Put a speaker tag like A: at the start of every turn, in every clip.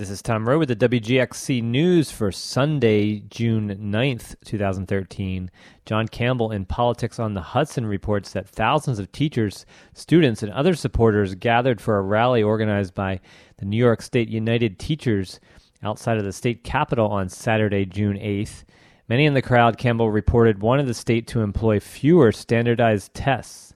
A: This is Tom Rowe with the WGXC News for Sunday, June 9th, 2013. John Campbell in Politics on the Hudson reports that thousands of teachers, students, and other supporters gathered for a rally organized by the New York State United Teachers outside of the state capitol on Saturday, June 8th. Many in the crowd, Campbell reported, wanted the state to employ fewer standardized tests.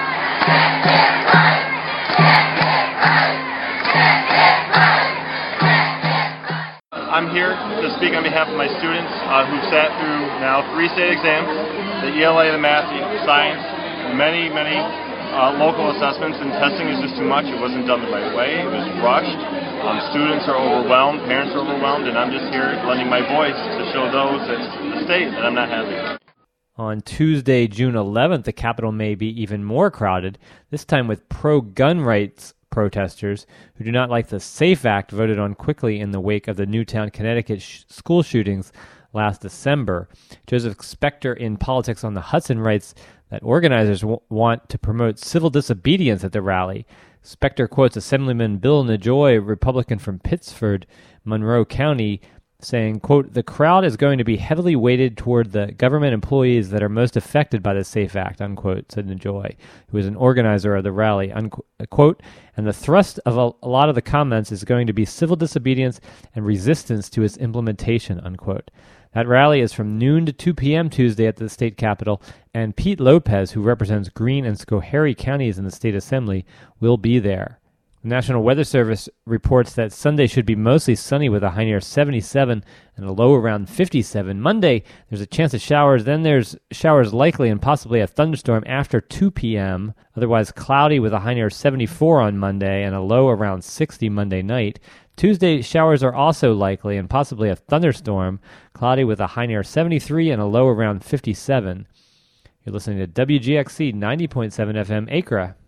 B: I'm here to speak on behalf of my students who've sat through now 3 state exams, the ELA, the math, the science, many local assessments, and testing is just too much. It wasn't done the right way. It was rushed. Students are overwhelmed, parents are overwhelmed, and I'm just here lending my voice to show those at the state that I'm not happy.
A: On Tuesday, June 11th, the Capitol may be even more crowded, this time with pro-gun rights protesters who do not like the SAFE Act voted on quickly in the wake of the Newtown, Connecticut school shootings last December. Joseph Spector in Politics on the Hudson writes that organizers want to promote civil disobedience at the rally. Spector quotes Assemblyman Bill Najoy, Republican from Pittsford, Monroe County, saying, quote, "The crowd is going to be heavily weighted toward the government employees that are most affected by the SAFE Act," unquote, said Najoy, who is an organizer of the rally, unquote, "and the thrust of a lot of the comments is going to be civil disobedience and resistance to its implementation," unquote. That rally is from noon to 2 p.m. Tuesday at the state capitol, and Pete Lopez, who represents Greene and Schoharie counties in the state assembly, will be there. The National Weather Service reports that Sunday should be mostly sunny with a high near 77 and a low around 57. Monday, there's a chance of showers. Then there's showers likely and possibly a thunderstorm after 2 p.m. Otherwise cloudy with a high near 74 on Monday and a low around 60 Monday night. Tuesday, showers are also likely and possibly a thunderstorm, cloudy with a high near 73 and a low around 57. You're listening to WGXC 90.7 FM Acra.